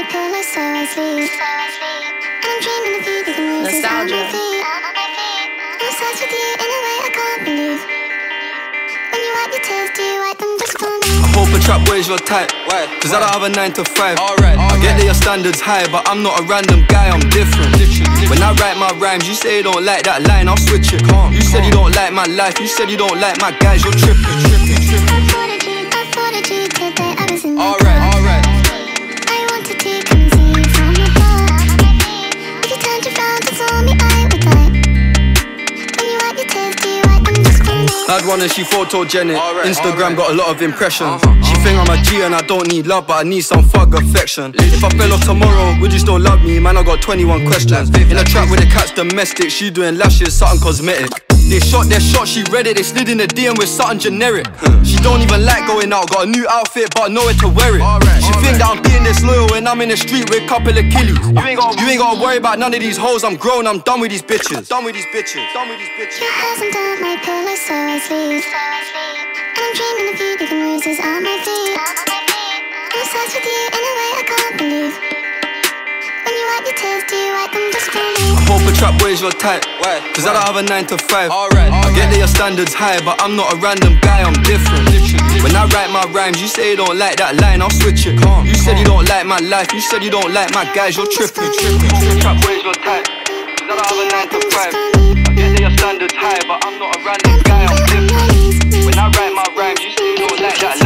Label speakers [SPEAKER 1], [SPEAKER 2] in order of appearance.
[SPEAKER 1] pillow so I sleep. And I'm dreaming of you, the roses on my feet. I'm obsessed with you in a way I can't believe. When you wipe your tears, do you wipe them just for me?
[SPEAKER 2] I hope a trap boy's your type, cause I don't have a 9 to 5. I get that your standards high, but I'm not a random guy, I'm different. When I write my rhymes, you say you don't like that line, I'll switch it. You said you don't like my life, you said you don't like my guys, you're tripping.
[SPEAKER 1] I thought of you today, I was in the car. I wanted to come and see you from afar. If you turned around and saw me, I would die. When you wipe your tears, do you wipe them just for me?
[SPEAKER 2] Had one and she photogenic. Instagram got a lot of impressions. She think I'm a G and I don't need love, but I need some thug affection. If I fell off tomorrow, would you still love me? Man, I got 21 questions. In a trap with the cat's domestic, she doing lashes, something cosmetic. They shot their shot, she read it, they slid in the DM with something generic. She don't even like going out, got a new outfit but nowhere to wear it. She think that I'm being disloyal when I'm in the street with a couple of killies. You ain't gotta worry about none of these hoes, I'm grown, I'm done with these bitches. Done with these bitches.
[SPEAKER 1] Your hair's under my pillow so I sleep. And I'm dreaming of you, leaving roses on my feet. I'm obsessed with you in a way I can't believe. When you wipe your tears, do you wipe them just for me?
[SPEAKER 2] I hope a trap boy's your type, cause I don't have a 9 to 5. I get that your standards high, but I'm not a random guy, I'm different. When I write my rhymes, you say you don't like that line, I'll switch it. You said you don't like my life, you said you don't like my guys, you're tripping. Trap boy's your type, cause I don't have a 9 to 5. I get that your standards high, but I'm not a random guy, I'm different. When I write my rhymes, you say you don't like that line.